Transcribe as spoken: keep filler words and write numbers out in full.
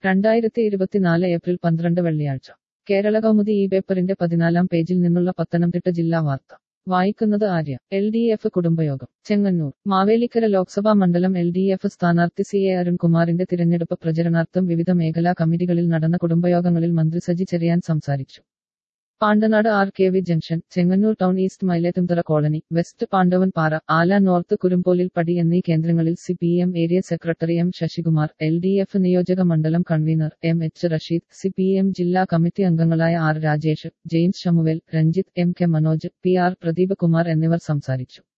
രണ്ടായിരത്തി ഇരുപത്തിനാല് ഏപ്രിൽ പന്ത്രണ്ട് വെള്ളിയാഴ്ച കേരള കൗമുദി ഈ പേപ്പറിന്റെ പതിനാലാം പേജിൽ നിന്നുള്ള പത്തനംതിട്ട ജില്ലാ വാർത്ത വായിക്കുന്നത് ആര്യ. എൽ ഡി എഫ് കുടുംബയോഗം ചെങ്ങന്നൂർ. മാവേലിക്കര ലോക്സഭാ മണ്ഡലം എൽ ഡി എഫ് സ്ഥാനാർത്ഥി സി എ അരുൺകുമാറിന്റെ തിരഞ്ഞെടുപ്പ് പ്രചരണാർത്ഥം വിവിധ മേഖലാ കമ്മിറ്റികളിൽ നടന്ന കുടുംബയോഗങ്ങളിൽ മന്ത്രി സജി ചെറിയാൻ സംസാരിച്ചു. Pandanad R K V junction, Chengannur town east Mylethumthara colony, west Pandavanpara, Ala north കുരുമ്പോലിൽ പടി എന്നീ കേന്ദ്രങ്ങളിൽ C P M area secretary M Sasikumar, L D F നിയോജക മണ്ഡലം convener M H Rasheed, C P M ജില്ലാ കമ്മിറ്റി അംഗങ്ങളായ R Rajesh, James Shamuel, Ranjith, M K Manoj, P R Pradeep Kumar എന്നിവർ സംസാരിച്ചു.